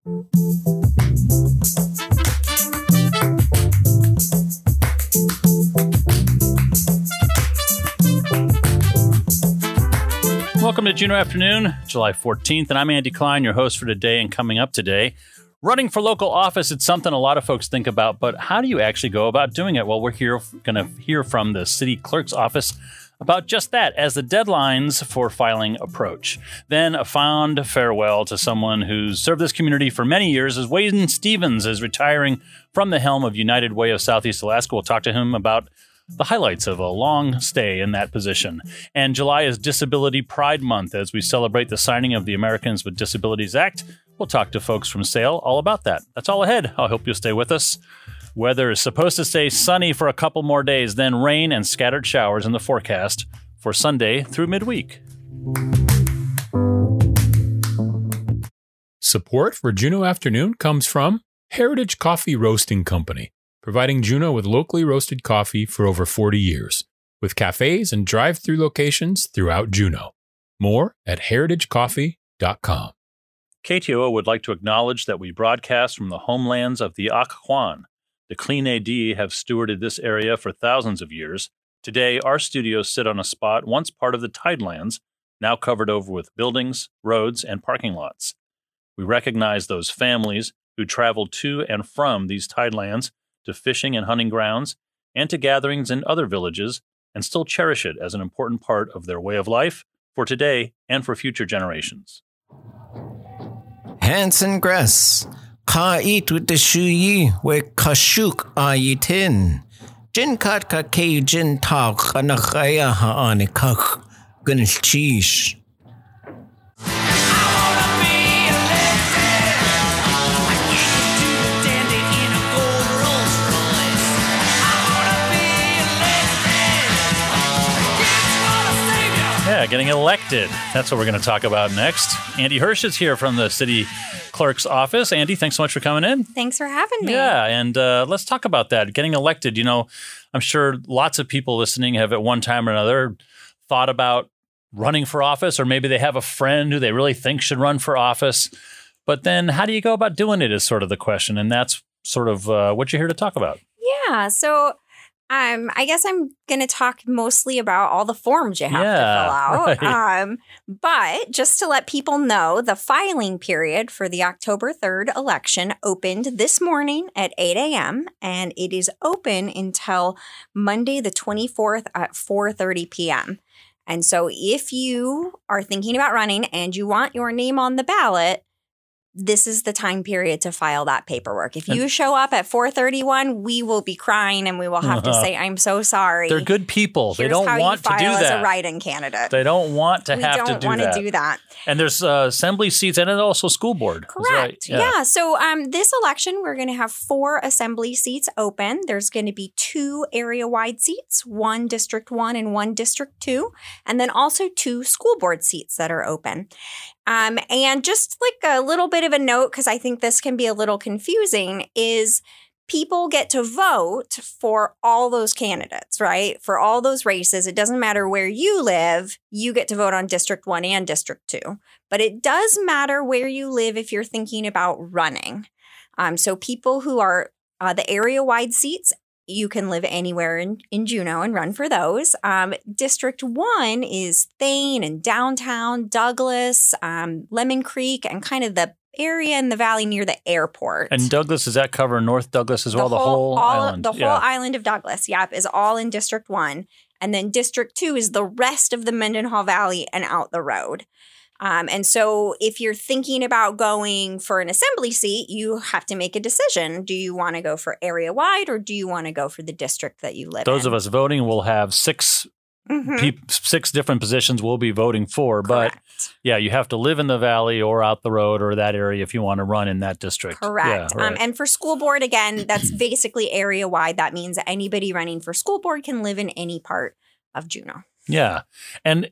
Welcome to Juneau Afternoon, July 14th, and I'm Andy Klein, your host for today. And coming up today, running for local office, it's something a lot of folks think about, but how do you actually go about doing it? Well, we're going to hear from the city clerk's office about just that as the deadlines for filing approach. Then a fond farewell to someone who's served this community for many years, as Wayne Stevens is retiring from the helm of United Way of Southeast Alaska. We'll talk to him about the highlights of a long stay in that position. And July is Disability Pride Month as we celebrate the signing of the Americans with Disabilities Act. We'll talk to folks from SAIL all about that. That's all ahead. I hope you'll stay with us. Weather is supposed to stay sunny for a couple more days, then rain and scattered showers in the forecast for Sunday through midweek. Support for Juneau Afternoon comes from Heritage Coffee Roasting Company, providing Juneau with locally roasted coffee for over 40 years, with cafes and drive-through locations throughout Juneau. More at heritagecoffee.com. KTOO would like to acknowledge that we broadcast from the homelands of the Occoquan. The Clean AD have stewarded this area for thousands of years. Today, our studios sit on a spot once part of the Tidelands, now covered over with buildings, roads, and parking lots. We recognize those families who traveled to and from these Tidelands to fishing and hunting grounds, and to gatherings in other villages, and still cherish it as an important part of their way of life for today and for future generations. Hanson Gress, ka eat with the shuyi, we kashuk a yitin. Jin kat ka ke jin tak anakaya ha anikak, gunnish cheese. Yeah, getting elected. That's what we're going to talk about next. Andy Hirsch is here from the city clerk's office. Andy, thanks so much for coming in. Thanks for having me. Yeah, and let's talk about that. Getting elected. You know, I'm sure lots of people listening have at one time or another thought about running for office, or maybe they have a friend who they really think should run for office. But then how do you go about doing it is sort of the question. And that's sort of what you're here to talk about. Yeah, so I guess I'm going to talk mostly about all the forms you have to fill out. Right. But just to let people know, the filing period for the October 3rd election opened this morning at 8 a.m. and it is open until Monday the 24th at 4:30 p.m. And so if you are thinking about running and you want your name on the ballot, this is the time period to file that paperwork. If you show up at 4:31, we will be crying and we will have to say, I'm so sorry. They're good people. Here's they don't want to do as that. a write-in candidate. They don't want to we have to don't do want that. to do that. And there's assembly seats and also school board. Correct. Right. Yeah. So this election, we're going to have 4 assembly seats open. There's going to be 2 area-wide seats, 1 District 1 and 1 District 2, and then also 2 school board seats that are open. And just like a little bit of a note, because I think this can be a little confusing, is people get to vote for all those candidates, right? For all those races. It doesn't matter where you live, you get to vote on District 1 and District 2. But it does matter where you live if you're thinking about running. So people who are the area-wide seats, you can live anywhere in Juneau and run for those. District 1 is Thane and downtown, Douglas, Lemon Creek, and kind of the area in the valley near the airport. And Douglas, does that cover North Douglas as well? The whole island? The whole island of Douglas, is all in District 1. And then District 2 is the rest of the Mendenhall Valley and out the road. And so if you're thinking about going for an assembly seat, you have to make a decision. Do you want to go for area-wide or do you want to go for the district that you live in? Those of us voting will have 6 different positions we'll be voting for. Correct. But yeah, you have to live in the valley or out the road or that area if you want to run in that district. Correct. Yeah, right. And for school board, again, that's basically area-wide. That means that anybody running for school board can live in any part of Juneau. Yeah. And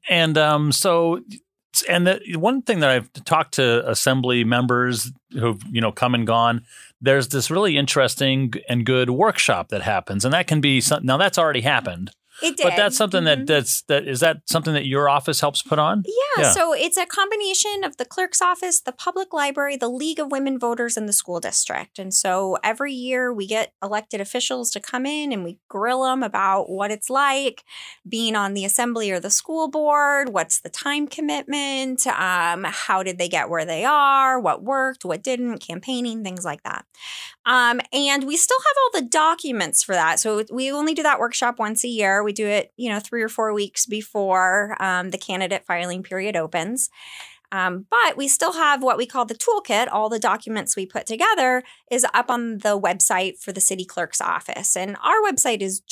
the one thing that I've talked to assembly members who've, come and gone, there's this really interesting and good workshop that happens. And that can be, now that's already happened. It did. But that's something is that something that your office helps put on? Yeah. So it's a combination of the clerk's office, the public library, the League of Women Voters, and the school district. And so every year we get elected officials to come in and we grill them about what it's like being on the assembly or the school board. What's the time commitment? How did they get where they are? What worked? What didn't? Campaigning, things like that. And we still have all the documents for that. So we only do that workshop once a year. We do it, 3 or 4 weeks before the candidate filing period opens. But we still have what we call the toolkit. All the documents we put together is up on the website for the city clerk's office. And our website is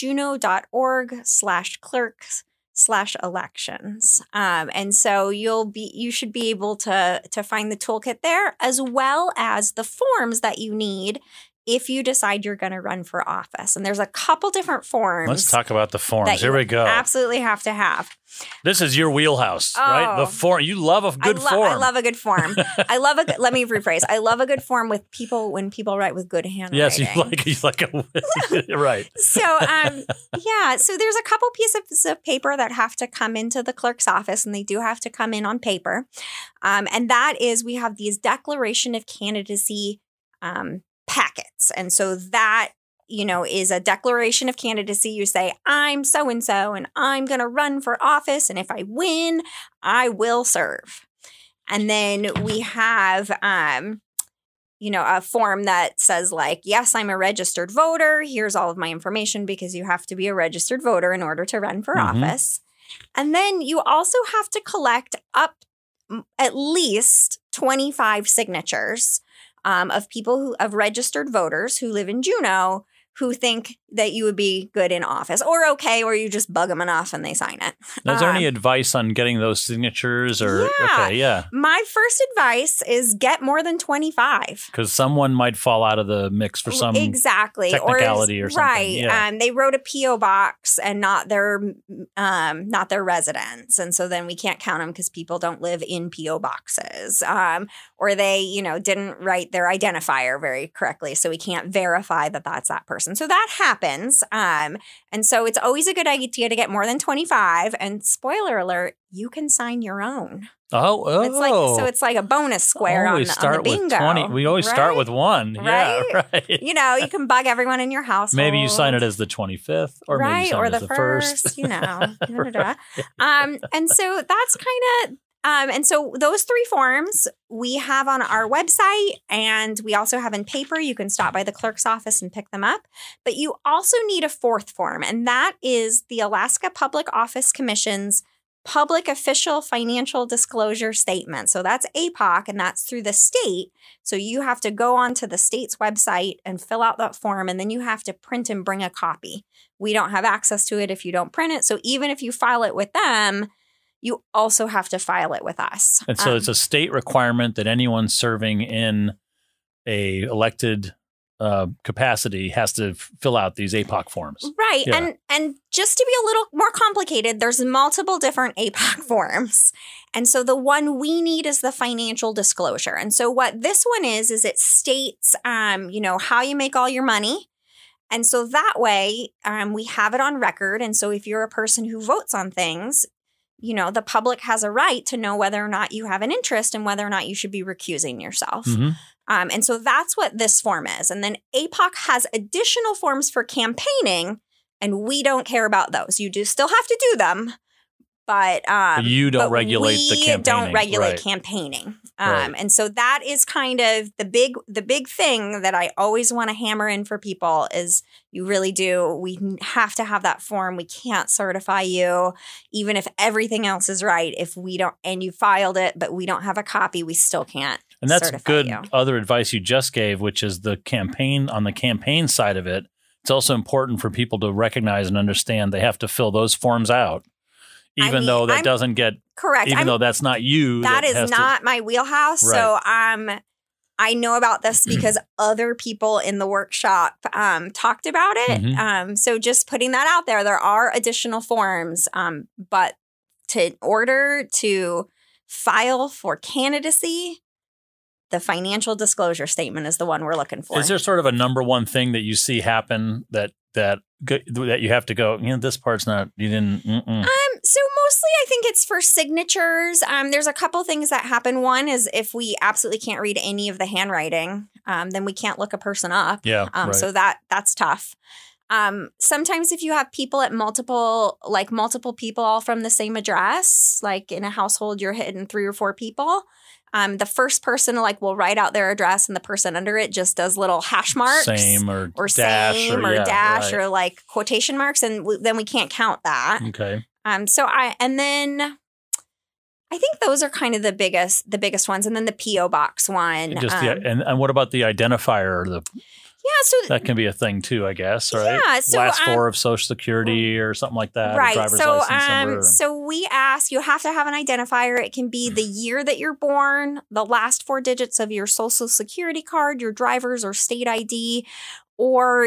juneau.org/clerks/elections. And so you should be able to find the toolkit there, as well as the forms that you need if you decide you're going to run for office. And there's a couple different forms. Let's talk about the forms. Here we go. Absolutely have to have. This is your wheelhouse, right? The form. You love a good form. I love a good form. let me rephrase. I love a good form when people write with good handwriting. Yes, you like a right. So, so there's a couple pieces of paper that have to come into the clerk's office, and they do have to come in on paper. And that is, we have these declaration of candidacy packets. And so that, is a declaration of candidacy. You say, I'm so-and-so, and I'm going to run for office. And if I win, I will serve. And then we have, a form that says yes, I'm a registered voter. Here's all of my information, because you have to be a registered voter in order to run for office. And then you also have to collect up at least 25 signatures of people of registered voters who live in Juneau, who think that you would be good in office, or okay, or you just bug them enough and they sign it. Now, is there any advice on getting those signatures? Or My first advice is get more than 25. Because someone might fall out of the mix for some technicality or something. Right. Yeah. They wrote a P.O. box and not their residence. And so then we can't count them because people don't live in P.O. boxes. Or they, didn't write their identifier very correctly. So we can't verify that that's that person. So that happens. And so it's always a good idea to get more than 25. And spoiler alert, you can sign your own. Oh. It's like a bonus square on the bingo. With 20. We always start with one. Right? Yeah, right. You can bug everyone in your household. Maybe you sign it as the 25th, or maybe you sign it as the first. And so that's kind of. And so those 3 forms we have on our website, and we also have in paper. You can stop by the clerk's office and pick them up. But you also need a 4th form, and that is the Alaska Public Office Commission's Public Official Financial Disclosure Statement. So that's APOC, and that's through the state. So you have to go onto the state's website and fill out that form, and then you have to print and bring a copy. We don't have access to it if you don't print it. So even if you file it with them, you also have to file it with us. And so it's a state requirement that anyone serving in a elected capacity has to fill out these APOC forms. Right. Yeah. And just to be a little more complicated, there's multiple different APOC forms. And so the one we need is the financial disclosure. And so what this one is it states, how you make all your money. And so that way we have it on record. And so if you're a person who votes on things, the public has a right to know whether or not you have an interest and whether or not you should be recusing yourself. Mm-hmm. And so that's what this form is. And then APOC has additional forms for campaigning, and we don't care about those. You do still have to do them, but you don't regulate the campaigning. We don't regulate campaigning. Right. And so that is kind of the big thing that I always want to hammer in for people is you really do. We have to have that form. We can't certify you, even if everything else is right. If we don't, and you filed it, but we don't have a copy, we still can't. And that's good other advice you just gave, which is on the campaign side of it. It's also important for people to recognize and understand they have to fill those forms out. Even though that doesn't get correct, even though that's not you. That is not my wheelhouse. Right. So I know about this because other people in the workshop talked about it. Mm-hmm. So just putting that out there, there are additional forms, but in order to file for candidacy, The financial disclosure statement is the one we're looking for. Is there sort of a number one thing that you see happen that you have to go, this part's not, you didn't, So mostly I think it's for signatures. There's a couple things that happen. One is if we absolutely can't read any of the handwriting, then we can't look a person up. Yeah. Right. So that's tough. Sometimes if you have people at multiple people all from the same address, like in a household, you're hitting 3 or 4 people. The first person will write out their address and the person under it just does little hash marks. Same or dash same or dash right. or like quotation marks. And then we can't count that. Okay. And then I think those are kind of the biggest ones. And then the P.O. box one. And what about the identifier? So that can be a thing too, I guess, right? Yeah. So, last 4 of Social Security or something like that. Right. Driver's license number. So we ask, you have to have an identifier. It can be the year that you're born, the last 4 digits of your Social Security card, your driver's or state ID, or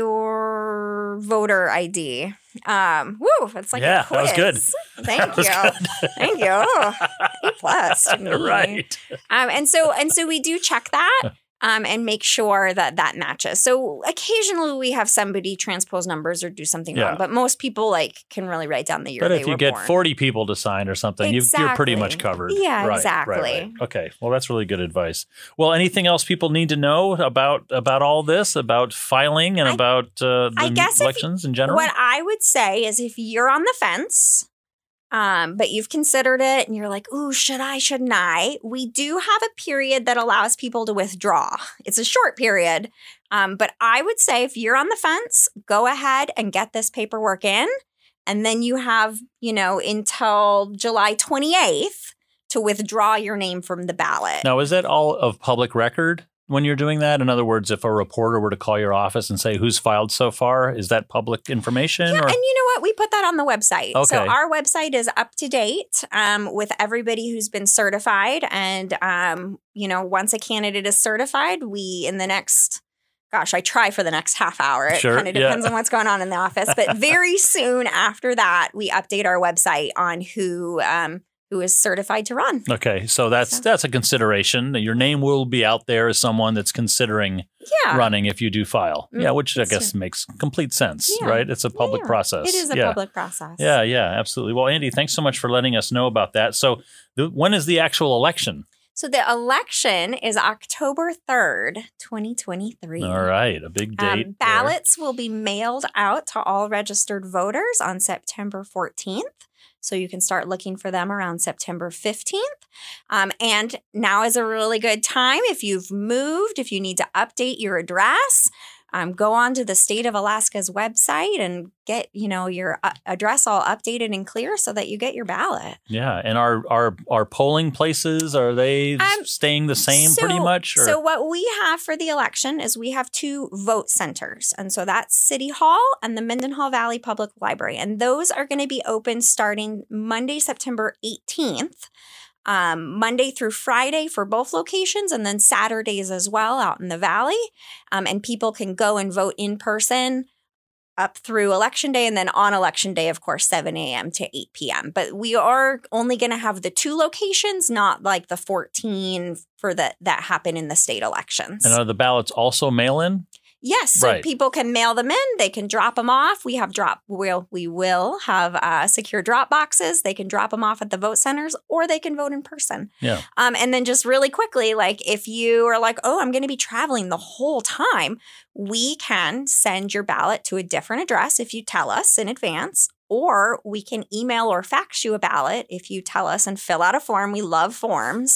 your voter ID. It's like a quiz. That was good. Thank you. Thank you. A+ to me. Right. And so we do check that. And make sure that matches. So occasionally we have somebody transpose numbers or do something wrong, but most people can really write down the year. But they if you were get born. 40 people to sign or something, you're pretty much covered. Yeah, right, exactly. Right. Okay, well that's really good advice. Well, anything else people need to know about all this, about filing and about the elections in general? What I would say is if you're on the fence. But you've considered it and you're like, ooh, should I, shouldn't I? We do have a period that allows people to withdraw. It's a short period. But I would say if you're on the fence, go ahead and get this paperwork in. And then you have, until July 28th to withdraw your name from the ballot. Now, is that all of public record when you're doing that? In other words, if a reporter were to call your office and say, who's filed so far, is that public information? Yeah, or? And you know what? We put that on the website. Okay. So our website is up to date with everybody who's been certified. And, once a candidate is certified, we in the next... Gosh, I try for the next half hour. It kind of depends on what's going on in the office. But very soon after that, we update our website on who is certified to run. Okay, so that's a consideration. Your name will be out there as someone that's considering running if you do file. Yeah, which I guess makes complete sense, right? It's a public process. It is a public process. Yeah, absolutely. Well, Andy, thanks so much for letting us know about that. So when is the actual election? So the election is October 3rd, 2023. All right, a big date. Ballots will be mailed out to all registered voters on September 14th. So you can start looking for them around September 15th. And now is a really good time. If you've moved, if you need to update your address, go on to the State of Alaska's website and get, your address all updated and clear so that you get your ballot. Yeah. And our polling places, are they staying the same pretty much? Or? So what we have for the election is we have 2 vote centers. And so that's City Hall and the Mendenhall Valley Public Library. And those are going to be open starting Monday, September 18th. Monday through Friday for both locations, and then Saturdays as well out in the valley. And people can go and vote in person up through Election Day, and then on Election Day, of course, 7 a.m. to 8 p.m. But we are only going to have the 2 locations, not like the 14 for that happen in the state elections. And are the ballots also mail-in? Yes, so people can mail them in. They can drop them off. We will have secure drop boxes. They can drop them off at the vote centers, or they can vote in person. Yeah. And then just really quickly, if you are like, oh, I'm going to be traveling the whole time, we can send your ballot to a different address if you tell us in advance. Or we can email or fax you a ballot if you tell us and fill out a form. We love forms.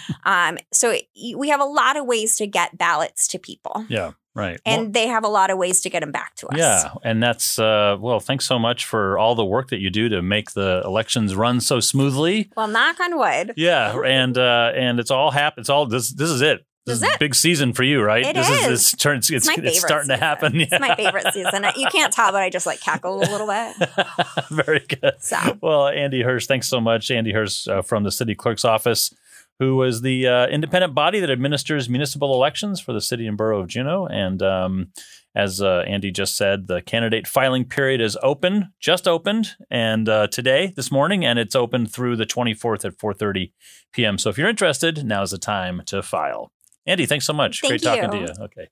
So we have a lot of ways to get ballots to people. Yeah. Right. And they have a lot of ways to get them back to us. Yeah. And that's, thanks so much for all the work that you do to make the elections run so smoothly. Well, knock on wood. Yeah. And it's all happened. It's all, this is it. This is a big season for you, right? It is. It's starting to happen. Yeah. It's my favorite season. You can't tell, but I just cackle a little bit. Very good. So. Well, Andy Hirsch, thanks so much. Andy Hirsch from the City Clerk's Office. who is the independent body that administers municipal elections for the city and borough of Juneau. And as Andy just said, the candidate filing period is just opened, and this morning, and it's open through the 24th at 4:30 p.m. So if you're interested, now's the time to file. Andy, thanks so much. Thank Great you. talking to you. Okay.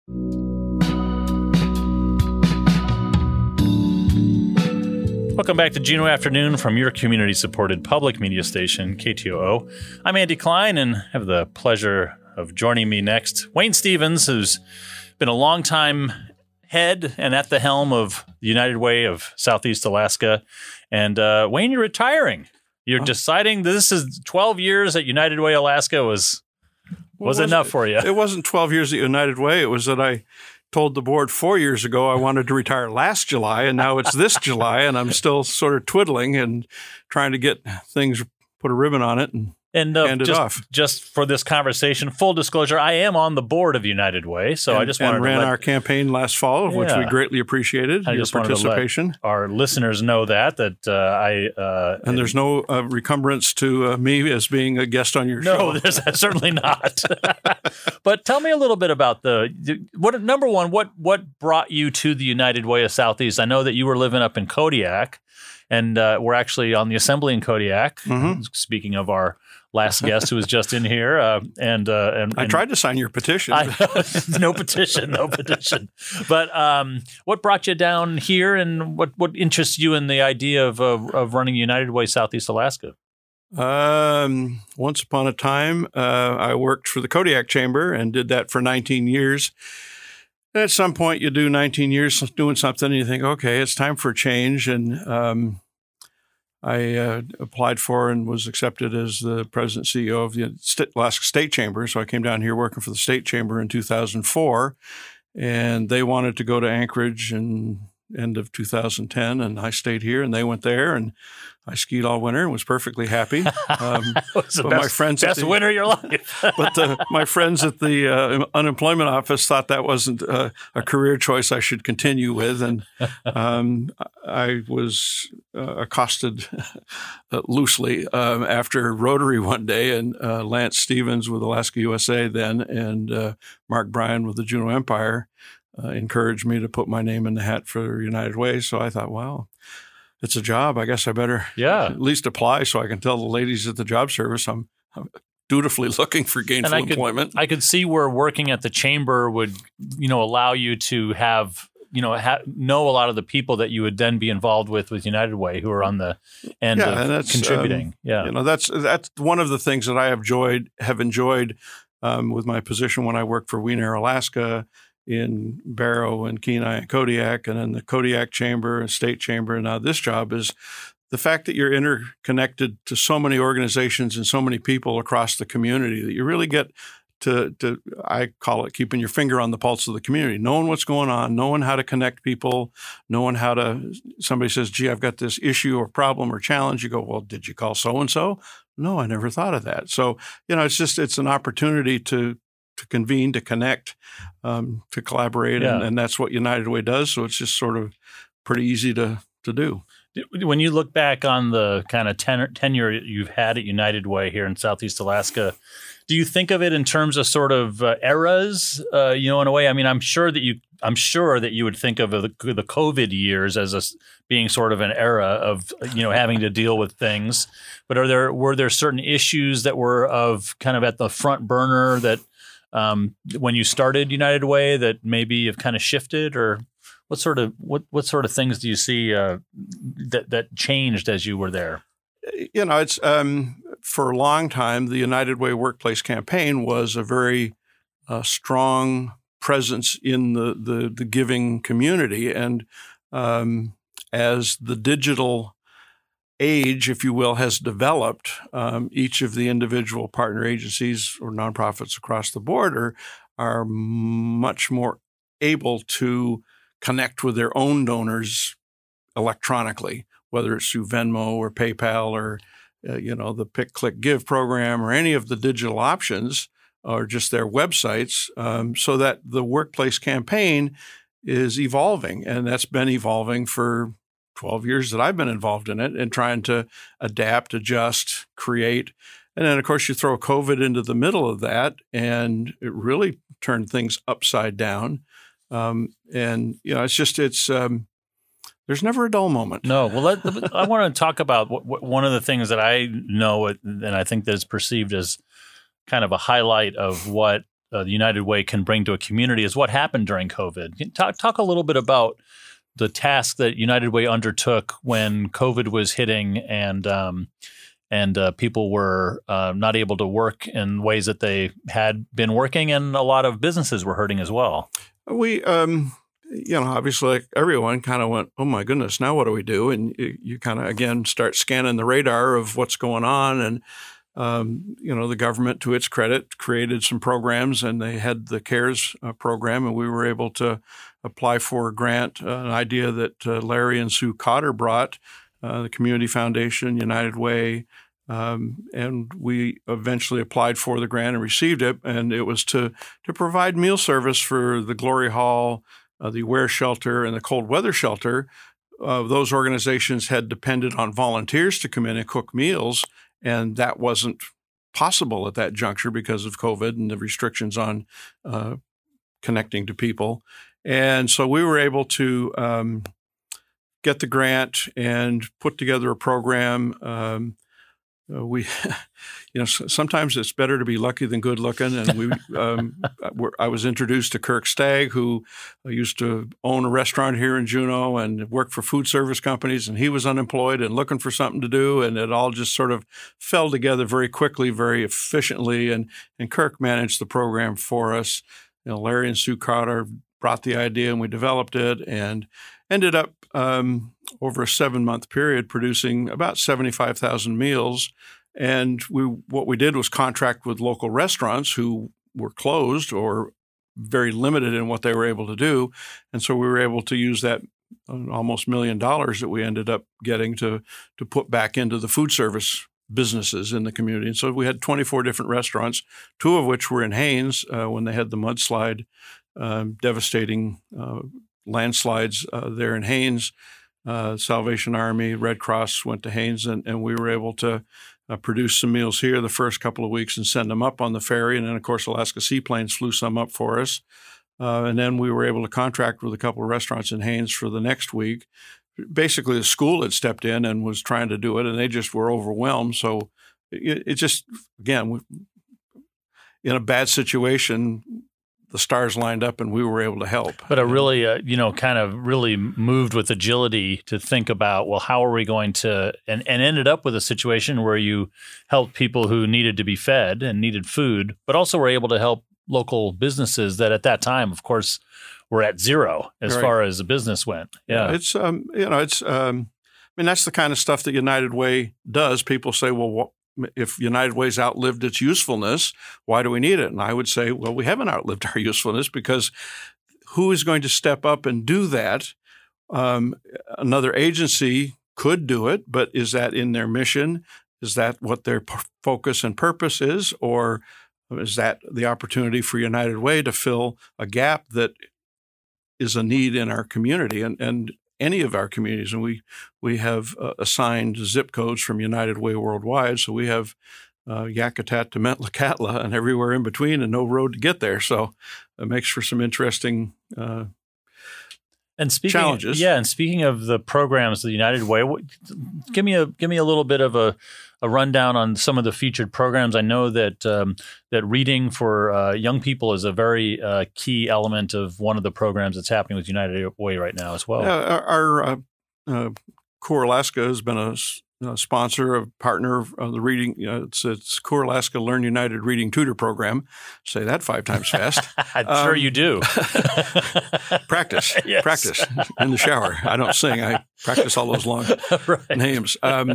Welcome back to Juneau Afternoon from your community-supported public media station, KTOO. I'm Andy Klein, and have the pleasure of joining me next, Wayne Stevens, who's been a longtime head and at the helm of the United Way of Southeast Alaska. And Wayne, you're retiring. You're deciding this is 12 years at United Way Alaska was enough for you. It wasn't 12 years at United Way. It was that I told the board 4 years ago I wanted to retire last July, and now it's this July, and I'm still sort of twiddling and trying to get things, put a ribbon on it and hand it off. Just for this conversation, full disclosure, I am on the board of United Way, so I just wanted to ran our campaign last fall, of which we greatly appreciated your participation. Our listeners know that and there's no recumbrance to me as being a guest on your show. No, there's certainly not. But tell me a little bit about number one, what brought you to the United Way of Southeast? I know that you were living up in Kodiak, and we're actually on the assembly in Kodiak. Mm-hmm. Speaking of our last guest who was just in here, and I tried to sign your petition. No petition. But what brought you down here, and what interests you in the idea of running United Way Southeast Alaska? Once upon a time, I worked for the Kodiak Chamber and did that for 19 years. And at some point, you do 19 years doing something, and you think, okay, it's time for a change. And I applied for and was accepted as the president CEO of the Alaska State Chamber. So I came down here working for the State Chamber in 2004, and they wanted to go to Anchorage in end of 2010, and I stayed here, and they went there, and I skied all winter and was perfectly happy. My friends best winter of your life. But my friends at the unemployment office thought that wasn't a career choice I should continue with, and I was accosted loosely after Rotary one day, and Lance Stevens with Alaska USA then, and Mark Bryan with the Juneau Empire encouraged me to put my name in the hat for United Way. So I thought, well, it's a job. I guess I better at least apply so I can tell the ladies at the job service I'm dutifully looking for gainful employment. I could see where working at the chamber would, allow you to have, know a lot of the people that you would then be involved with United Way who are on the end of contributing. That's one of the things that I have enjoyed with my position when I worked for Wiener, Alaska, in Barrow and Kenai and Kodiak, and in the Kodiak Chamber and State Chamber. And now this job is the fact that you're interconnected to so many organizations and so many people across the community that you really get to I call it keeping your finger on the pulse of the community, knowing what's going on, knowing how to connect people, knowing how to, somebody says, gee, I've got this issue or problem or challenge. You go, well, did you call so-and-so? No, I never thought of that. So, it's an opportunity to convene, to connect, to collaborate, and that's what United Way does. So it's just sort of pretty easy to do. When you look back on the kind of tenure you've had at United Way here in Southeast Alaska, do you think of it in terms of sort of eras? In a way, I mean, I'm sure that you would think of the COVID years as being sort of an era of having to deal with things. But were there certain issues that were of kind of at the front burner that when you started United Way that maybe have kind of shifted, or what sort of things do you see that changed as you were there? It's for a long time the United Way Workplace Campaign was a very strong presence in the giving community, and as the digital age, if you will, has developed, each of the individual partner agencies or nonprofits across the board are much more able to connect with their own donors electronically, whether it's through Venmo or PayPal or the Pick, Click, Give program or any of the digital options or just their websites, so that the workplace campaign is evolving, and that's been evolving for 12 years that I've been involved in it and trying to adapt, adjust, create. And then, of course, you throw COVID into the middle of that, and it really turned things upside down. And, there's never a dull moment. No. Well, I want to talk about one of the things that I know, and I think that is perceived as kind of a highlight of what the United Way can bring to a community is what happened during COVID. Talk a little bit about the task that United Way undertook when COVID was hitting and people were not able to work in ways that they had been working, and a lot of businesses were hurting as well. We, obviously, like everyone kind of went, oh my goodness, now what do we do? And you kind of, again, start scanning the radar of what's going on. And, the government, to its credit, created some programs, and they had the CARES program, and we were able to apply for a grant, an idea that Larry and Sue Cotter brought, the Community Foundation, United Way, and we eventually applied for the grant and received it. And it was to provide meal service for the Glory Hall, the Aware Shelter, and the Cold Weather Shelter. Those organizations had depended on volunteers to come in and cook meals, and that wasn't possible at that juncture because of COVID and the restrictions on connecting to people. And so we were able to get the grant and put together a program. Sometimes it's better to be lucky than good looking. And I was introduced to Kirk Stagg, who used to own a restaurant here in Juneau and worked for food service companies. And he was unemployed and looking for something to do. And it all just sort of fell together very quickly, very efficiently. And Kirk managed the program for us. Larry and Sue Cotter brought the idea, and we developed it, and ended up over a 7-month period producing about 75,000 meals. And what we did was contract with local restaurants who were closed or very limited in what they were able to do. And so we were able to use that almost $1 million that we ended up getting to put back into the food service businesses in the community. And so we had 24 different restaurants, 2 of which were in Haines when they had the mudslide, devastating landslides there in Haines. Salvation Army, Red Cross went to Haines, and we were able to produce some meals here the first couple of weeks and send them up on the ferry. And then, of course, Alaska Seaplanes flew some up for us. And then we were able to contract with a couple of restaurants in Haines for the next week. Basically, the school had stepped in and was trying to do it, and they just were overwhelmed. So it just, again, in a bad situation, the stars lined up and we were able to help. But a really, kind of really moved with agility to think about, well, how are we going to, and ended up with a situation where you helped people who needed to be fed and needed food, but also were able to help local businesses that at that time, of course, were at zero as far as the business went. Yeah. It's, that's the kind of stuff that United Way does. People say, well, if United Way's outlived its usefulness, why do we need it? And I would say, well, we haven't outlived our usefulness, because who is going to step up and do that? Another agency could do it, but is that in their mission? Is that what their focus and purpose is? Or is that the opportunity for United Way to fill a gap that is a need in our community and any of our communities? And we have assigned zip codes from United Way worldwide. So we have Yakutat to Metlakatla and everywhere in between, and no road to get there. So it makes for some interesting challenges. Yeah, and speaking of the programs, the United Way, give me a little bit of a rundown on some of the featured programs. I know that that reading for young people is a very key element of one of the programs that's happening with United Way right now as well. Our Core Alaska has been a sponsor, a partner of the reading. It's Core Alaska Learn United Reading Tutor Program. Say that 5 times fast. I'm sure you do. Practice. Yes. Practice in the shower. I don't sing. I practice all those long names.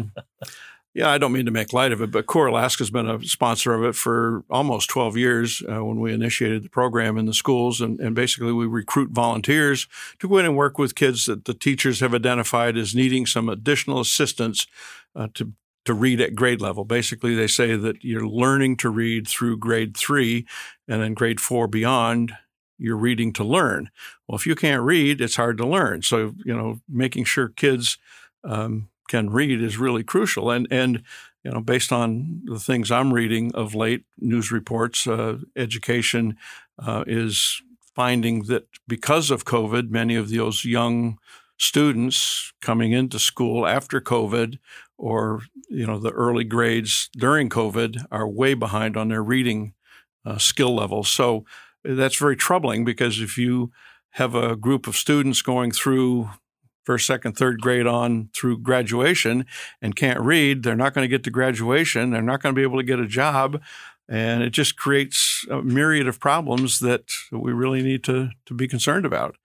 I don't mean to make light of it, but Core Alaska has been a sponsor of it for almost 12 years when we initiated the program in the schools. And basically, we recruit volunteers to go in and work with kids that the teachers have identified as needing some additional assistance to read at grade level. Basically, they say that you're learning to read through grade 3, and then grade 4 beyond, you're reading to learn. Well, if you can't read, it's hard to learn. So, making sure kids can read is really crucial. And based on the things I'm reading of late, news reports, education is finding that because of COVID, many of those young students coming into school after COVID or, the early grades during COVID are way behind on their reading skill levels. So that's very troubling because if you have a group of students going through first, second, third grade on through graduation and can't read, they're not going to get to graduation. They're not going to be able to get a job. And it just creates a myriad of problems that we really need to be concerned about.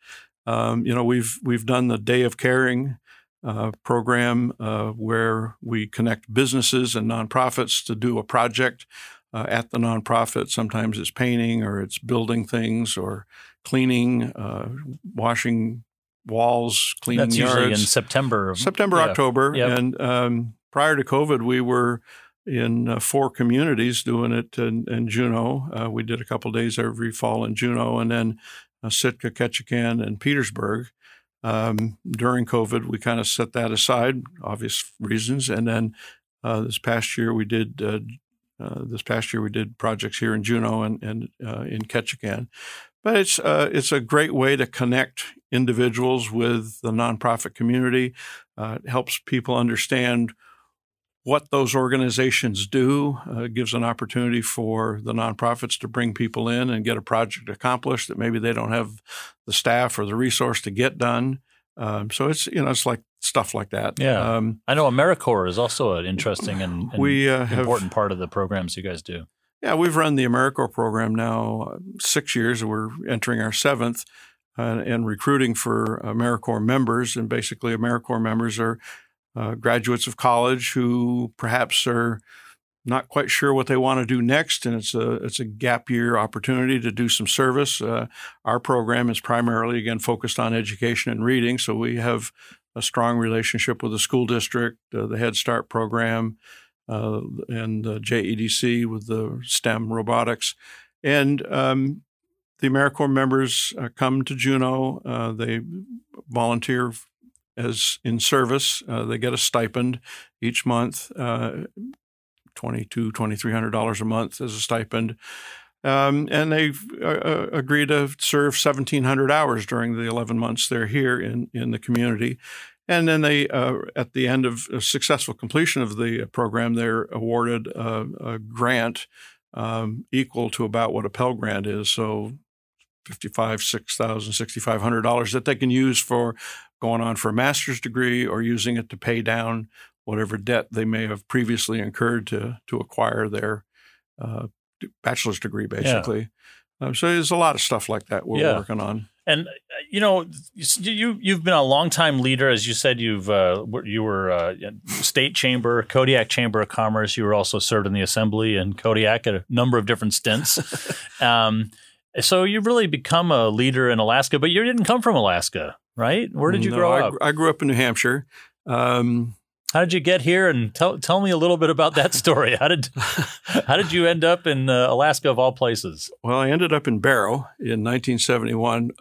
We've done the Day of Caring program where we connect businesses and nonprofits to do a project at the nonprofit. Sometimes it's painting or it's building things or cleaning, washing walls, cleaning That's yards. usually in September. October. Yep. And prior to COVID, we were in 4 communities doing it in Juneau. We did a couple days every fall in Juneau, and then Sitka, Ketchikan, and Petersburg. During COVID, we kind of set that aside, obvious reasons, and then this past year we did projects here in Juneau and in Ketchikan. But it's a great way to connect individuals with the nonprofit community. It helps people understand what those organizations do. It gives an opportunity for the nonprofits to bring people in and get a project accomplished that maybe they don't have the staff or the resource to get done. So it's like stuff like that. Yeah, I know AmeriCorps is also an interesting and important part of the programs you guys do. Yeah, we've run the AmeriCorps program now 6 years. We're entering our 7th and recruiting for AmeriCorps members. And basically, AmeriCorps members are graduates of college who perhaps are not quite sure what they want to do next, and it's a gap year opportunity to do some service. Our program is primarily, again, focused on education and reading, so we have a strong relationship with the school district, the Head Start program, and JEDC with the STEM robotics. And the AmeriCorps members come to Juneau. They volunteer as in service. They get a stipend each month, $2,300 a month as a stipend. And they agree to serve 1,700 hours during the 11 months they're here in the community. And then they, at the end of a successful completion of the program, they're awarded a grant equal to about what a Pell Grant is. So $6,500 that they can use for going on for a master's degree or using it to pay down whatever debt they may have previously incurred to acquire their bachelor's degree, basically. Yeah. So there's a lot of stuff like that we're working on. And you've been a longtime leader, as you said. You were State Chamber, Kodiak Chamber of Commerce. You were also served in the Assembly in Kodiak at a number of different stints. So you've really become a leader in Alaska, but you didn't come from Alaska, right? Where did you grow up? I grew up in New Hampshire. How did you get here? And tell me a little bit about that story. How did you end up in Alaska of all places? Well, I ended up in Barrow in 1971.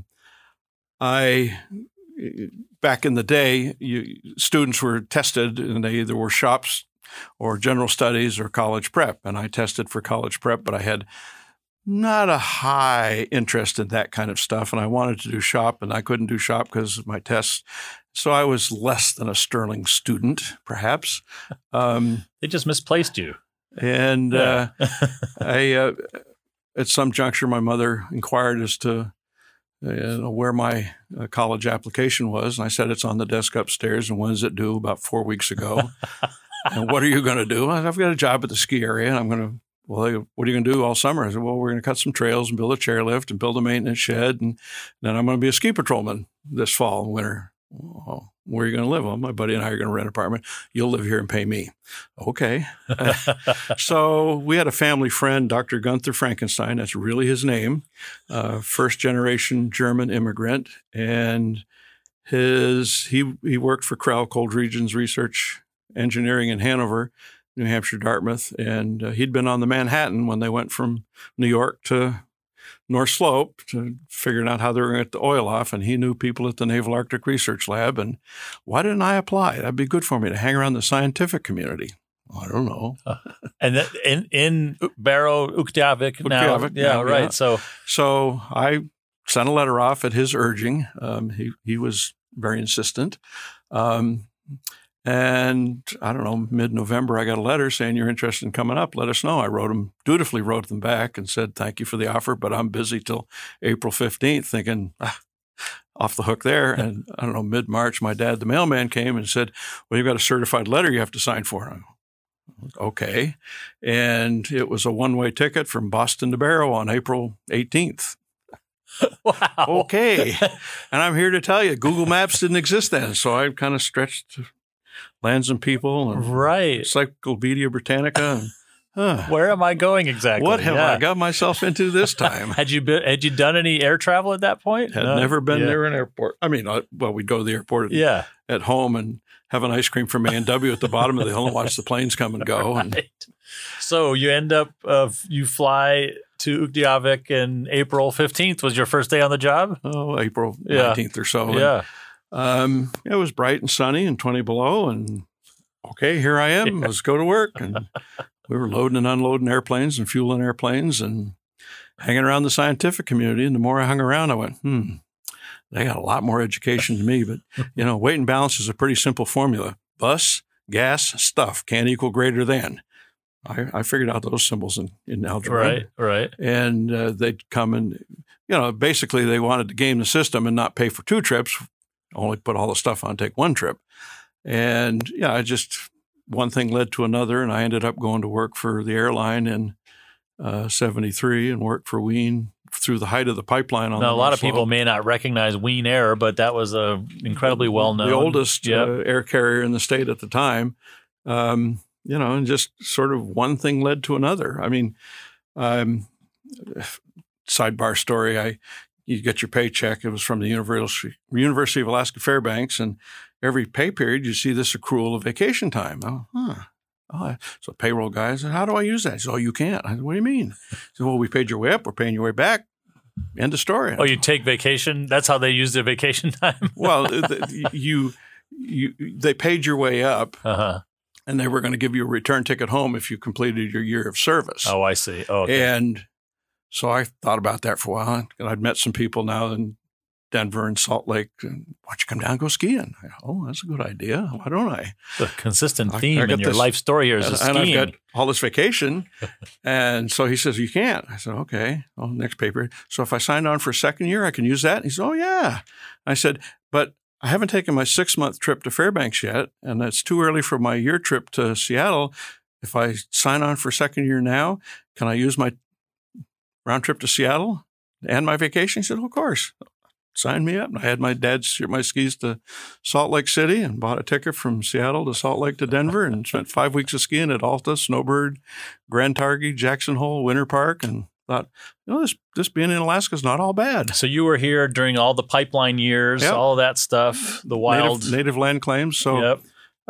Back in the day, students were tested, and they either were shops or general studies or college prep. And I tested for college prep, but I had not a high interest in that kind of stuff. And I wanted to do shop, and I couldn't do shop because of my tests. So I was less than a sterling student, perhaps. They just misplaced you. And I, at some juncture, my mother inquired as to where my college application was. And I said, it's on the desk upstairs. And when is it due? About 4 weeks ago. And what are you going to do? I've got a job at the ski area, and I'm going to, well, what are you going to do all summer? I said, well, we're going to cut some trails and build a chairlift and build a maintenance shed. And then I'm going to be a ski patrolman this fall and winter. Well, where are you going to live? Well, my buddy and I are going to rent an apartment. You'll live here and pay me. Okay. So we had a family friend, Dr. Gunther Frankenstein. That's really his name. First generation German immigrant. And he worked for Krell, Cold Regions Research Engineering in Hanover, New Hampshire, Dartmouth. And he'd been on the Manhattan when they went from New York to North Slope to figuring out how they were going to get the oil off. And he knew people at the Naval Arctic Research Lab. And why didn't I apply? That'd be good for me to hang around the scientific community. I don't know. And that in Barrow, Uktiavik now. Uktiavik, Yeah, right. yeah. So So I sent a letter off at his urging. He was very insistent. And I don't know, mid-November, I got a letter saying, you're interested in coming up. Let us know. I dutifully wrote them back and said, thank you for the offer, but I'm busy till April 15th, thinking, off the hook there. And I don't know, mid-March, my dad, the mailman, came and said, well, you've got a certified letter you have to sign for. And I go, okay. And it was a one-way ticket from Boston to Barrow on April 18th. wow. Okay. And I'm here to tell you, Google Maps didn't exist then. So I kind of stretched Lands and People and Right. Encyclopedia Britannica. And, Where am I going exactly? what have Yeah. I got myself into this time? Had you done any air travel at that point? Had No? never been Yeah. near an airport. I mean, well, we'd go to the airport Yeah. at home and have an ice cream from A&W at the bottom of the hill and watch the planes come and go. And Right. So you end up, you fly to Uktiavik, and April 15th was your first day on the job? April Yeah. 19th or so. Yeah. And, it was bright and sunny and 20 below. And okay, here I am. Let's go to work. And we were loading and unloading airplanes and fueling airplanes and hanging around the scientific community. And the more I hung around, I went, they got a lot more education than me. But, weight and balance is a pretty simple formula. Bus, gas, stuff can't equal greater than. I figured out those symbols in algebra. Right. And they'd come and, basically they wanted to game the system and not pay for 2 trips, only put all the stuff on, take 1 trip. And, one thing led to another, and I ended up going to work for the airline in 73 and worked for Wien through the height of the pipeline. Now, a lot of people may not recognize Wien Air, but that was a incredibly well-known. The oldest air carrier in the state at the time. And just sort of one thing led to another. I mean, sidebar story, you get your paycheck. It was from the University of Alaska Fairbanks, and every pay period you see this accrual of vacation time. So payroll guy said, how do I use that? He said, you can't. I said, what do you mean? He said, well, we paid your way up. We're paying your way back. End of story. Oh, you take vacation? That's how they use their vacation time? Well, they paid your way up. Uh-huh. And they were going to give you a return ticket home if you completed your year of service. Oh, I see. Oh, okay. And so I thought about that for a while. And I'd met some people now in Denver and Salt Lake. And why don't you come down and go skiing? That's a good idea. Why don't I? The consistent theme I in got your this- life story here is And skiing. I've got all this vacation. And so he says, you can't. I said, okay. Well, next paper. So if I signed on for a second year, I can use that? He said, oh, yeah. I said, but I haven't taken my 6-month trip to Fairbanks yet, and it's too early for my year trip to Seattle. If I sign on for second year now, can I use my round trip to Seattle and my vacation? He said, of course. Sign me up. And I had my dad ship my skis to Salt Lake City and bought a ticket from Seattle to Salt Lake to Denver and spent 5 weeks of skiing at Alta, Snowbird, Grand Targhee, Jackson Hole, Winter Park, and thought, this being in Alaska is not all bad. So you were here during all the pipeline years, Yep. all of that stuff, the wild. Native land claims. So Yep.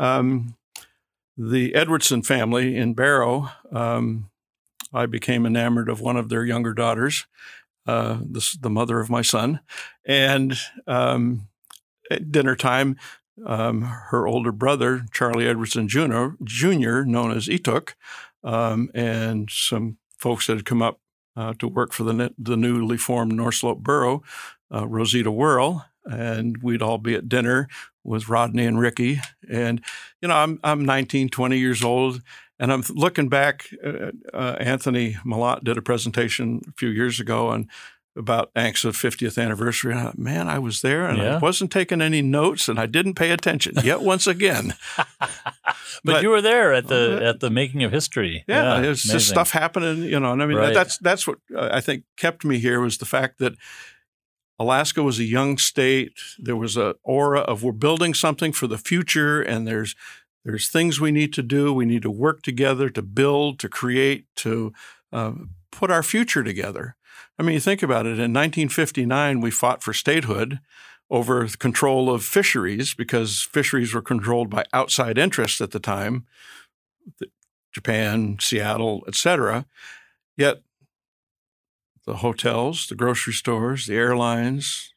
The Edwardson family in Barrow, I became enamored of one of their younger daughters, the mother of my son. And at dinner time, her older brother, Charlie Edwardson Jr., known as Etuk, and some folks that had come up to work for the newly formed North Slope Borough, Rosita Whirl, and we'd all be at dinner with Rodney and Ricky. And, I'm 19, 20 years old, and I'm looking back. Anthony Malott did a presentation a few years ago about ANCSA 50th anniversary. And I thought, man, I was there, and I wasn't taking any notes, and I didn't pay attention yet once again. But you were there at the making of history. Yeah, it's just stuff happening, and I mean, Right. that's what I think kept me here was the fact that Alaska was a young state. There was an aura of we're building something for the future, and there's things we need to do. We need to work together to build, to create, to put our future together. I mean, you think about it. In 1959, we fought for statehood over the control of fisheries because fisheries were controlled by outside interests at the time, Japan, Seattle, etc. Yet the hotels, the grocery stores, the airlines,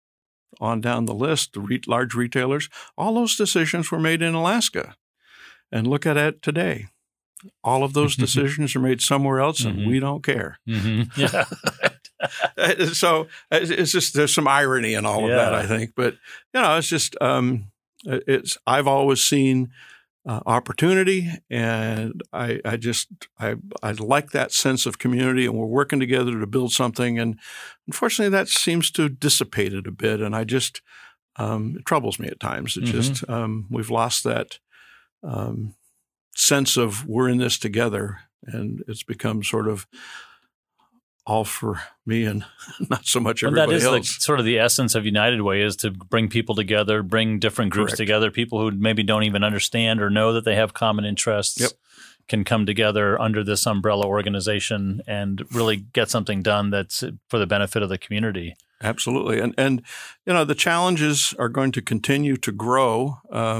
on down the list, the large retailers, all those decisions were made in Alaska. And look at it today. All of those decisions are made somewhere else, and we don't care. Mm-hmm. Yeah. So it's just there's some irony in all of that, I think. But it's just I've always seen opportunity, and I like that sense of community, and we're working together to build something. And unfortunately, that seems to have dissipated a bit, and I just it troubles me at times. It just we've lost that sense of we're in this together, and it's become sort of all for me and not so much everybody else. That is sort of the essence of United Way, is to bring people together, bring different groups together, people who maybe don't even understand or know that they have common interests can come together under this umbrella organization and really get something done that's for the benefit of the community. Absolutely. And the challenges are going to continue to grow.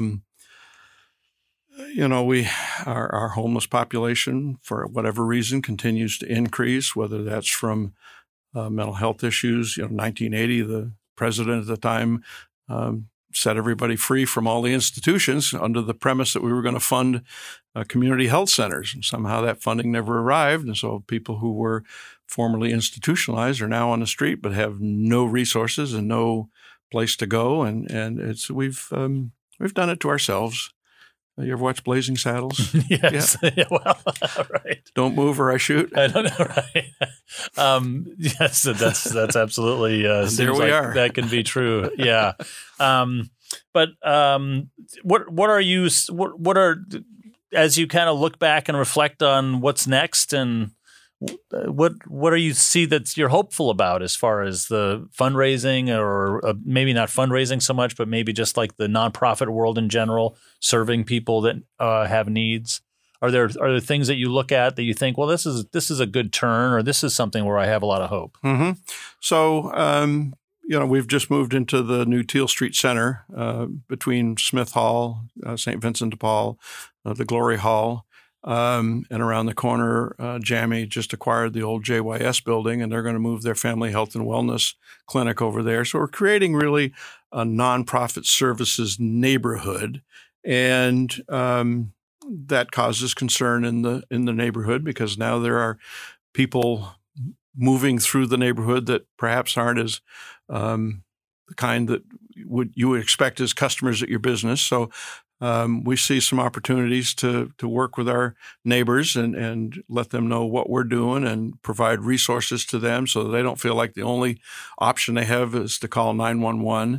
Our homeless population, for whatever reason, continues to increase, whether that's from mental health issues. 1980, the president at the time set everybody free from all the institutions under the premise that we were going to fund community health centers. And somehow that funding never arrived. And so people who were formerly institutionalized are now on the street but have no resources and no place to go. And we've done it to ourselves. You ever watch Blazing Saddles? Yes. Yeah. Well, right. Don't move or I shoot. I don't know. Right. Yes, that's absolutely. There we are. That can be true. Yeah. But what are you? What are, as you kind of look back and reflect on what's next, and what are you see that you're hopeful about as far as the fundraising, or maybe not fundraising so much, but maybe just like the nonprofit world in general, serving people that have needs? Are there things that you look at that you think, well, this is a good turn, or this is something where I have a lot of hope? Mm-hmm. So we've just moved into the new Teal Street Center between Smith Hall, St. Vincent de Paul, the Glory Hall. And around the corner, JAMI just acquired the old JYS building, and they're going to move their family health and wellness clinic over there. So we're creating really a nonprofit services neighborhood, and that causes concern in the neighborhood, because now there are people moving through the neighborhood that perhaps aren't as the kind that you would expect as customers at your business. So we see some opportunities to work with our neighbors and let them know what we're doing and provide resources to them so that they don't feel like the only option they have is to call 911.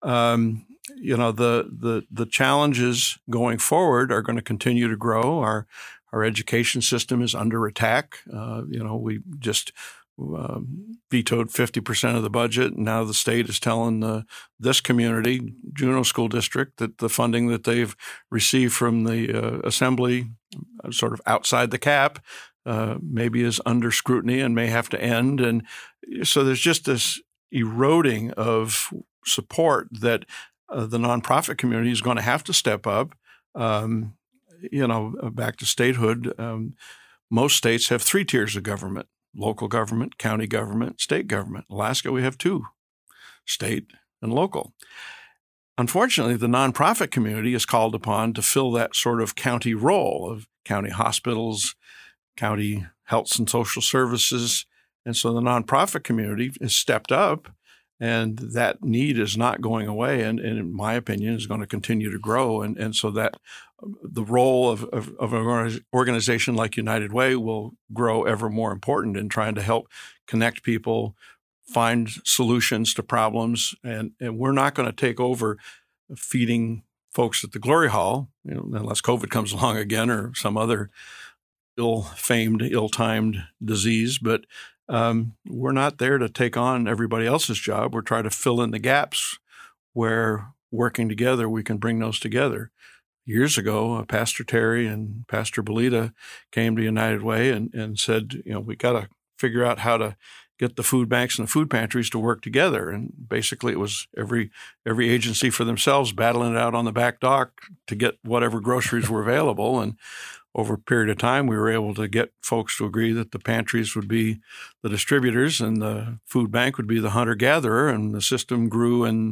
The challenges going forward are going to continue to grow. Our education system is under attack. We just vetoed 50% of the budget. And now the state is telling this community, Juneau School District, that the funding that they've received from the assembly, sort of outside the cap, maybe is under scrutiny and may have to end. And so there's just this eroding of support that the nonprofit community is going to have to step up. Back to statehood, most states have 3 tiers of government: local government, county government, state government. Alaska, we have 2, state and local. Unfortunately, the nonprofit community is called upon to fill that sort of county role of county hospitals, county health and social services. And so the nonprofit community has stepped up, and that need is not going away. And in my opinion, is going to continue to grow. And so that the role of an organization like United Way will grow ever more important in trying to help connect people, find solutions to problems. And we're not going to take over feeding folks at the Glory Hall, unless COVID comes along again or some other ill-famed, ill-timed disease. But we're not there to take on everybody else's job. We're trying to fill in the gaps where, working together, we can bring those together. Years ago, Pastor Terry and Pastor Belita came to United Way and said, we got to figure out how to get the food banks and the food pantries to work together. And basically it was every agency for themselves battling it out on the back dock to get whatever groceries were available. And over a period of time, we were able to get folks to agree that the pantries would be the distributors and the food bank would be the hunter-gatherer. And the system grew in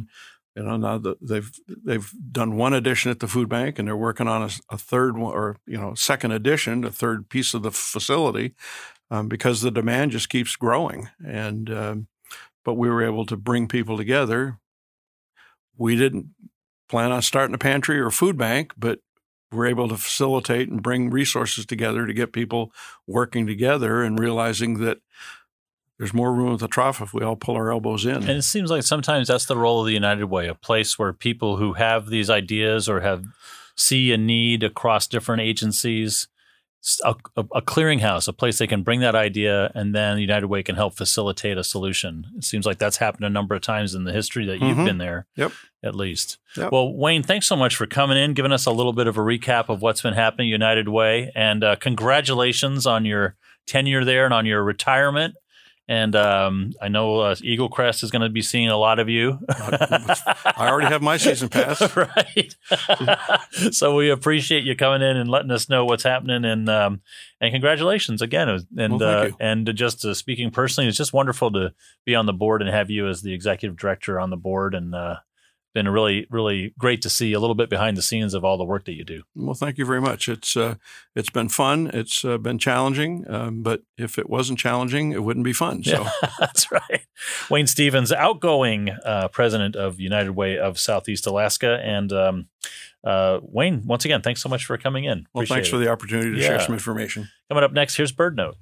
Now they've done one edition at the food bank, and they're working on a third one, or second edition, a third piece of the facility, because the demand just keeps growing. And but we were able to bring people together. We didn't plan on starting a pantry or a food bank, but we're able to facilitate and bring resources together to get people working together and realizing that there's more room at the trough if we all pull our elbows in. And it seems like sometimes that's the role of the United Way, a place where people who have these ideas or see a need across different agencies, a clearinghouse, a place they can bring that idea, and then the United Way can help facilitate a solution. It seems like that's happened a number of times in the history that you've been there, at least. Yep. Well, Wayne, thanks so much for coming in, giving us a little bit of a recap of what's been happening at United Way, and congratulations on your tenure there and on your retirement. And I know Eagle Crest is going to be seeing a lot of you. I already have my season pass. Right. So we appreciate you coming in and letting us know what's happening. And congratulations again. And thank you. And just speaking personally, it's just wonderful to be on the board and have you as the executive director on the board. And been really, really great to see a little bit behind the scenes of all the work that you do. Well, thank you very much. It's been fun. It's been challenging, but if it wasn't challenging, it wouldn't be fun. So yeah, that's right. Wayne Stevens, outgoing president of United Way of Southeast Alaska. And Wayne, once again, thanks so much for coming in. Well, Appreciate thanks it. for the opportunity to share some information. Coming up next, here's Bird Note.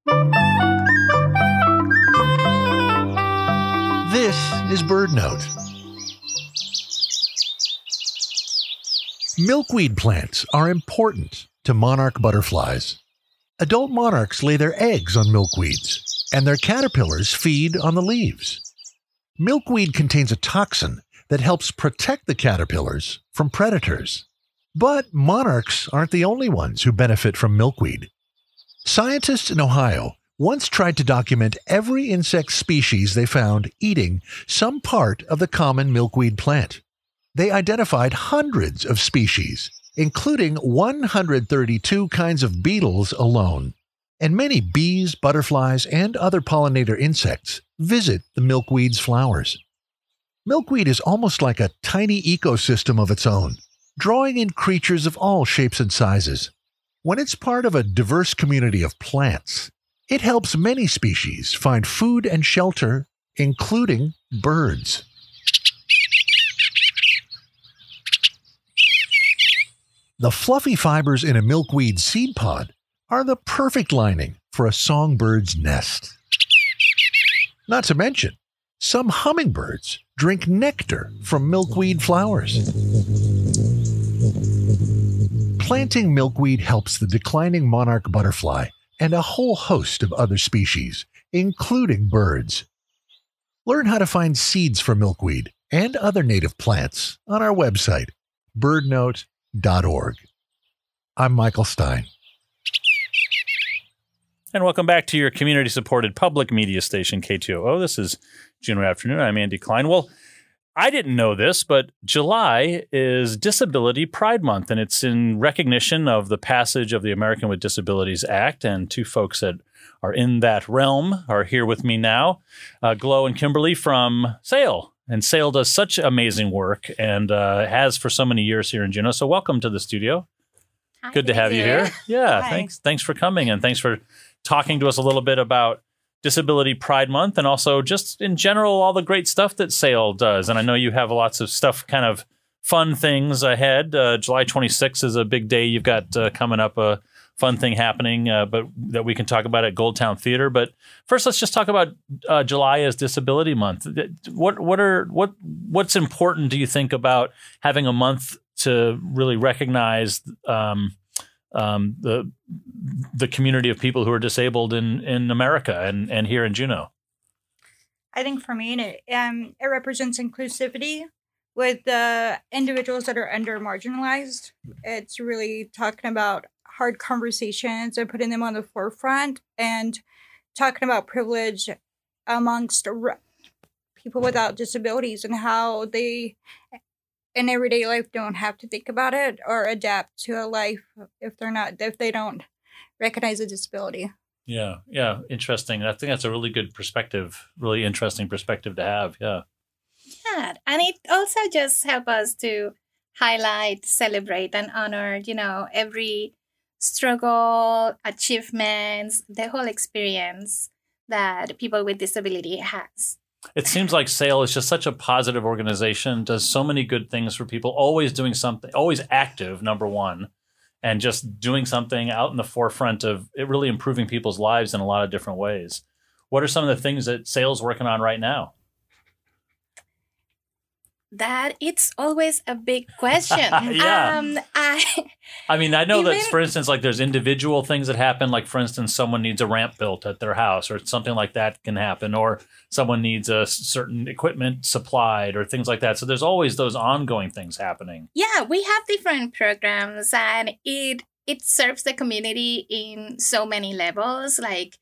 This is Bird Note. Milkweed plants are important to monarch butterflies. Adult monarchs lay their eggs on milkweeds, and their caterpillars feed on the leaves. Milkweed contains a toxin that helps protect the caterpillars from predators. But monarchs aren't the only ones who benefit from milkweed. Scientists in Ohio once tried to document every insect species they found eating some part of the common milkweed plant. They identified hundreds of species, including 132 kinds of beetles alone. And many bees, butterflies, and other pollinator insects visit the milkweed's flowers. Milkweed is almost like a tiny ecosystem of its own, drawing in creatures of all shapes and sizes. When it's part of a diverse community of plants, it helps many species find food and shelter, including birds. The fluffy fibers in a milkweed seed pod are the perfect lining for a songbird's nest. Not to mention, some hummingbirds drink nectar from milkweed flowers. Planting milkweed helps the declining monarch butterfly and a whole host of other species, including birds. Learn how to find seeds for milkweed and other native plants on our website, birdnote.org. I'm Michael Stein. And welcome back to your community-supported public media station, KTOO. This is Juneau Afternoon. I'm Andy Klein. Well, I didn't know this, but July is Disability Pride Month, and it's in recognition of the passage of the American with Disabilities Act. And two folks that are in that realm are here with me now, Glo and Kimberly from SAIL. And SAIL does such amazing work and has for so many years here in Juneau. So welcome to the studio. Hi, Good to have you here. Yeah, Hi. thanks for coming, and thanks for talking to us a little bit about Disability Pride Month and also just in general all the great stuff that SAIL does. And I know you have lots of stuff, kind of fun things ahead. July 26th is a big day you've got coming up, a fun thing happening, but that we can talk about at Goldtown Theater. But first, let's just talk about July as Disability Month. What's important, do you think, about having a month to really recognize the community of people who are disabled in America and here in Juneau? I think for me, it represents inclusivity with the individuals that are under marginalized. It's really talking about hard conversations and putting them on the forefront and talking about privilege amongst people without disabilities and how they in everyday life don't have to think about it or adapt to a life if they don't recognize a disability. Yeah, interesting. I think that's a really good perspective, really interesting perspective to have. Yeah. Yeah, that. And it also just helps us to highlight, celebrate, and honor, every struggle, achievements, the whole experience that people with disability has. It seems like SAIL is just such a positive organization, does so many good things for people, always doing something, always active, number one, and just doing something out in the forefront of it really improving people's lives in a lot of different ways. What are some of the things that SAIL's working on right now? That it's always a big question. Yeah. I mean, I know that, for instance, like there's individual things that happen. Like, for instance, someone needs a ramp built at their house or something like that can happen, or someone needs a certain equipment supplied or things like that. So there's always those ongoing things happening. Yeah, we have different programs, and it serves the community in so many levels. Like,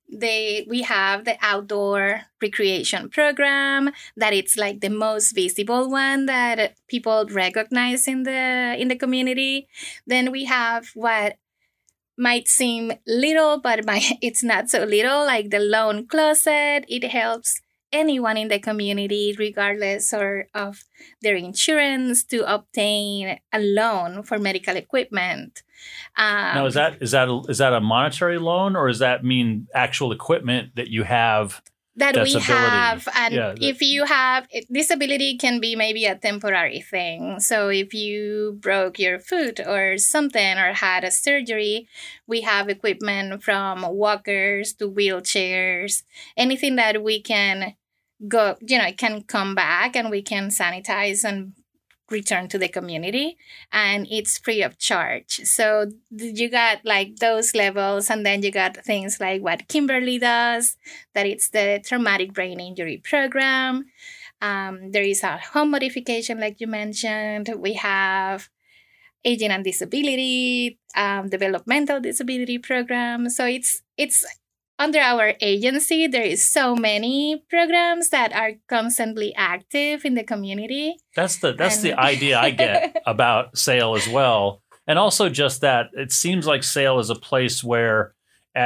we have the outdoor recreation program that it's like the most visible one that people recognize in the community. Then we have what might seem little, but it's not so little, like the loan closet. It helps anyone in the community, regardless of their insurance, to obtain a loan for medical equipment. Now, is that a monetary loan, or does that mean actual equipment that you have? That we have, and if you have disability, can be maybe a temporary thing. So if you broke your foot or something, or had a surgery, we have equipment from walkers to wheelchairs, anything that we can go, it can come back and we can sanitize and return to the community, and it's free of charge. So you got like those levels, and then you got things like what Kimberly does, that it's the traumatic brain injury program. There is a home modification, like you mentioned. We have aging and disability, developmental disability program. So it's under our agency, there is so many programs that are constantly active in the community. That's the idea I get about SAIL as well. And also just that it seems like SAIL is a place where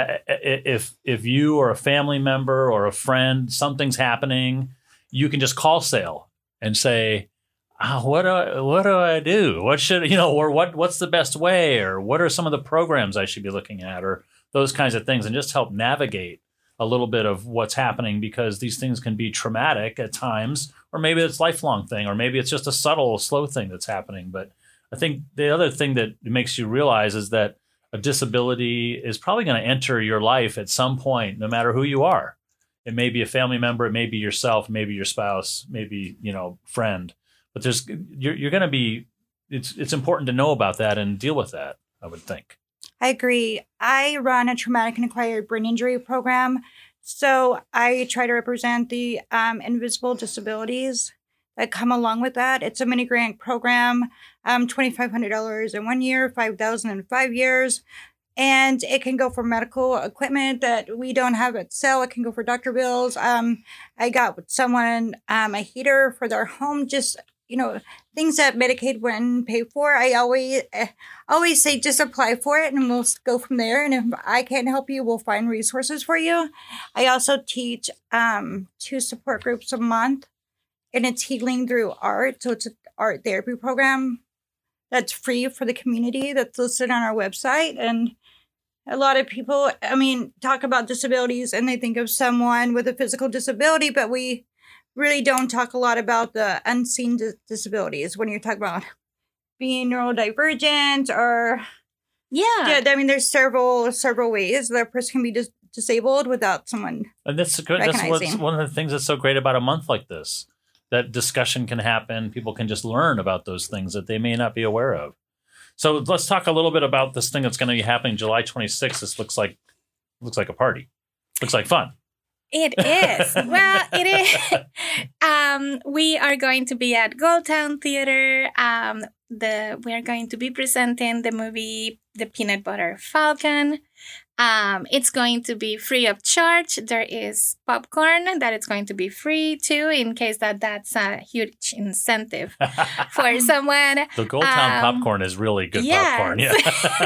if you or a family member or a friend, something's happening, you can just call SAIL and say, what do I do? What should, or what's the best way? Or what are some of the programs I should be looking at? Or those kinds of things, and just help navigate a little bit of what's happening, because these things can be traumatic at times, or maybe it's a lifelong thing, or maybe it's just a subtle, slow thing that's happening. But I think the other thing that makes you realize is that a disability is probably going to enter your life at some point, no matter who you are. It may be a family member, it may be yourself, maybe your spouse, maybe, friend. But you're going to be, it's important to know about that and deal with that, I would think. I agree. I run a traumatic and acquired brain injury program. So I try to represent the invisible disabilities that come along with that. It's a mini grant program, $2,500 in 1 year, $5,000 in 5 years. And it can go for medical equipment that we don't have at SAIL. It can go for doctor bills. I got someone a heater for their home, just things that Medicaid wouldn't pay for. I always say just apply for it and we'll go from there. And if I can't help you, we'll find resources for you. I also teach 2 support groups a month, and it's healing through art. So it's an art therapy program that's free for the community, that's listed on our website. And a lot of people, talk about disabilities and they think of someone with a physical disability, but we really don't talk a lot about the unseen disabilities when you're talking about being neurodivergent or there's several ways that a person can be disabled without someone. And that's good. That's one of the things that's so great about a month like this. That discussion can happen. People can just learn about those things that they may not be aware of. So let's talk a little bit about this thing that's going to be happening July 26th. This looks like a party. Looks like fun. It is. Well, it is. We are going to be at Goldtown Theater. We are going to be presenting the movie The Peanut Butter Falcon. It's going to be free of charge. There is popcorn that it's going to be free too, in case that's a huge incentive for someone. The Gold Town popcorn is really good popcorn. Yeah.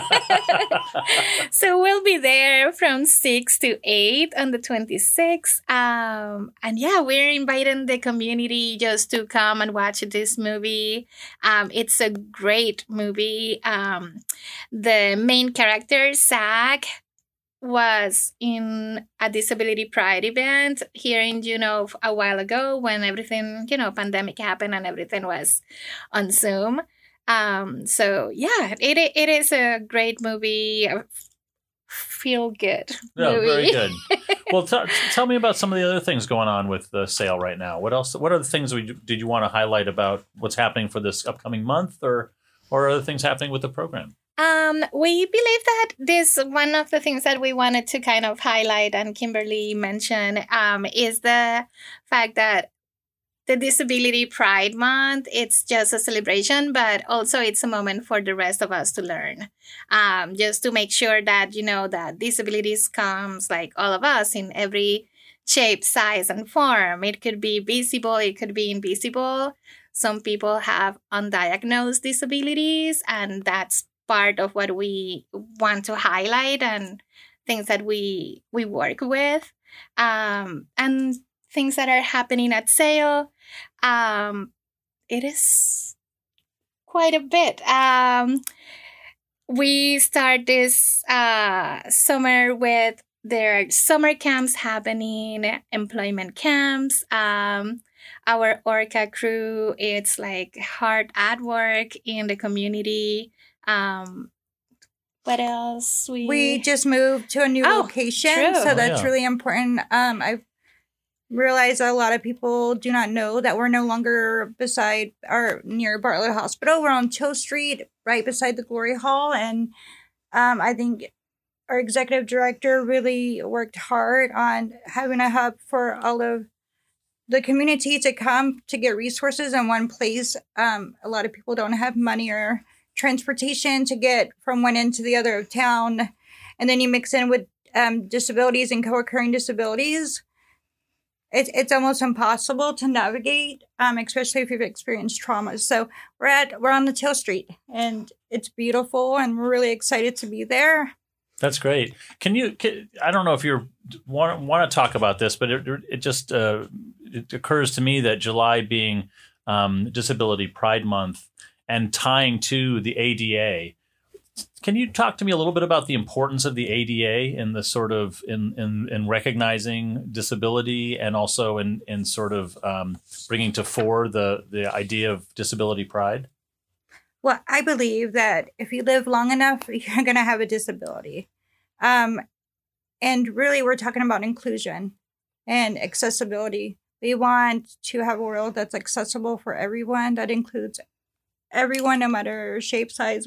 So we'll be there from 6 to 8 on the 26th. And yeah, we're inviting the community just to come and watch this movie. It's a great movie. The main character, Zach, was in a Disability Pride event here in Juneau a while ago when everything, pandemic happened and everything was on Zoom. So yeah, it is a great movie, a feel good movie. Very good. Well, tell me about some of the other things going on with the sale right now. What else? What are the things did you want to highlight about what's happening for this upcoming month, or other things happening with the program? We believe that this one of the things that we wanted to kind of highlight, and Kimberly mentioned, is the fact that the Disability Pride Month, it's just a celebration, but also it's a moment for the rest of us to learn. Just to make sure that, that disabilities comes like all of us in every shape, size, and form. It could be visible, it could be invisible. Some people have undiagnosed disabilities, and that's part of what we want to highlight and things that we work with, and things that are happening at sale. It is quite a bit. We start this summer with their summer camps happening, employment camps. Our Orca crew, it's like hard at work in the community. What else? We just moved to a new location, true. So that's really important. I realize a lot of people do not know that we're no longer beside or near Bartlett Hospital. We're on Chill Street, right beside the Glory Hall, and I think our executive director really worked hard on having a hub for all of the community to come to get resources in one place. A lot of people don't have money or transportation to get from one end to the other of town, and then you mix in with disabilities and co-occurring disabilities. It's almost impossible to navigate, especially if you've experienced trauma. So we're on the Till Street, and it's beautiful, and we're really excited to be there. That's great. I don't know if you want to talk about this, but it just it occurs to me that July being Disability Pride Month and tying to the ADA, can you talk to me a little bit about the importance of the ADA in the sort of in recognizing disability, and also in sort of bringing to fore the idea of disability pride? Well, I believe that if you live long enough, you're going to have a disability. And really, we're talking about inclusion and accessibility. We want to have a world that's accessible for everyone. That includes everyone, no matter shape, size.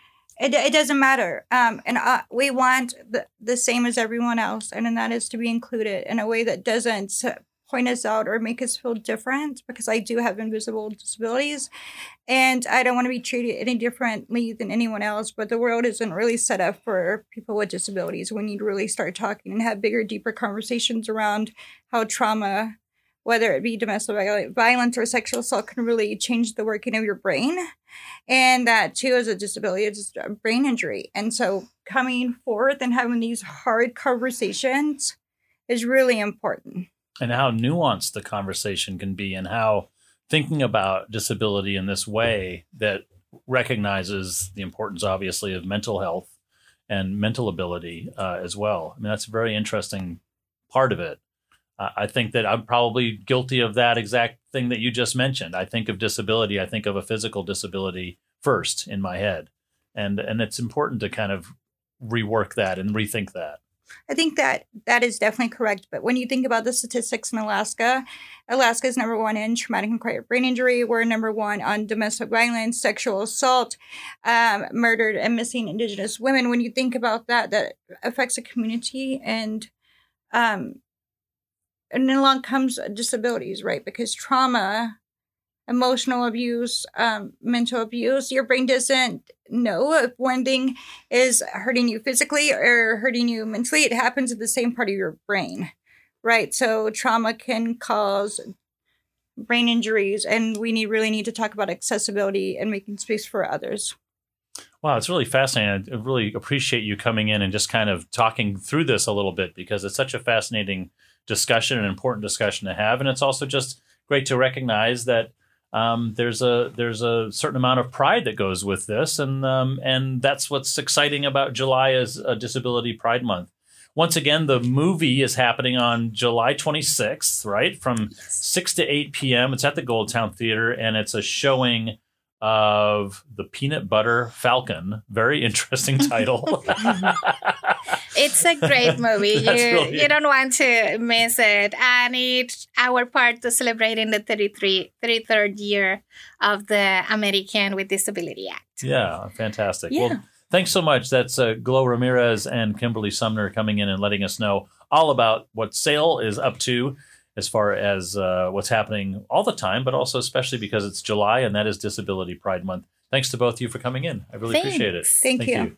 It doesn't matter. And we want the same as everyone else. And that is to be included in a way that doesn't point us out or make us feel different, because I do have invisible disabilities and I don't want to be treated any differently than anyone else. But the world isn't really set up for people with disabilities. We need to really start talking and have bigger, deeper conversations around how trauma, whether it be domestic violence or sexual assault, can really change the working of your brain. And that, too, is a disability. It's a brain injury. And so coming forth and having these hard conversations is really important. And how nuanced the conversation can be, and how thinking about disability in this way that recognizes the importance, obviously, of mental health and mental ability as well. I mean, that's a very interesting part of it. I think that I'm probably guilty of that exact thing that you just mentioned. I think of disability, I think of a physical disability first in my head. And it's important to kind of rework that and rethink that. I think that is definitely correct. But when you think about the statistics in Alaska is number one in traumatic and acquired brain injury. We're number one on domestic violence, sexual assault, murdered and missing Indigenous women. When you think about that affects a community, and then along comes disabilities, right? Because trauma emotional abuse, mental abuse. Your brain doesn't know if one thing is hurting you physically or hurting you mentally. It happens in the same part of your brain, right? So trauma can cause brain injuries, and we really need to talk about accessibility and making space for others. Wow, it's really fascinating. I really appreciate you coming in and just kind of talking through this a little bit, because it's such a fascinating discussion, an important discussion to have. And it's also just great to recognize that there's a certain amount of pride that goes with this. And that's what's exciting about July as a Disability Pride Month. Once again, the movie is happening on July 26th, right? From 6 to 8 p.m. It's at the Goldtown Theater, and it's a showing of The Peanut Butter Falcon. Very interesting title. It's a great movie. You don't want to miss it. And it's our part to celebrating the 33rd year of the American with Disability Act. Yeah, fantastic. Yeah. Well, thanks so much. That's Glo Ramirez and Kimberly Sumner coming in and letting us know all about what SAIL is up to as far as what's happening all the time, but also especially because it's July and that is Disability Pride Month. Thanks to both of you for coming in. I really appreciate it. Thank you.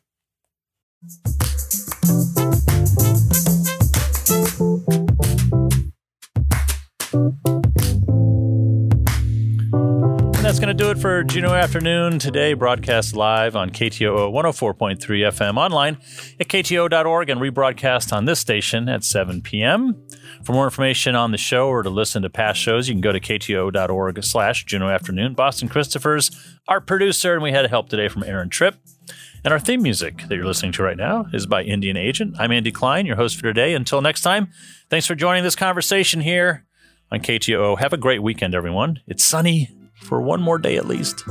And that's going to do it for Juneau Afternoon today, broadcast live on KTOO 104.3 FM, online at KTO.org, and rebroadcast on this station at 7 p.m. For more information on the show or to listen to past shows, you can go to KTO.org/Juneau Afternoon. Boston Christopher's our producer, and we had help today from Aaron Tripp. And our theme music that you're listening to right now is by Indian Agent. I'm Andy Klein, your host for today. Until next time, thanks for joining this conversation here on KTOO. Have a great weekend, everyone. It's sunny for one more day at least.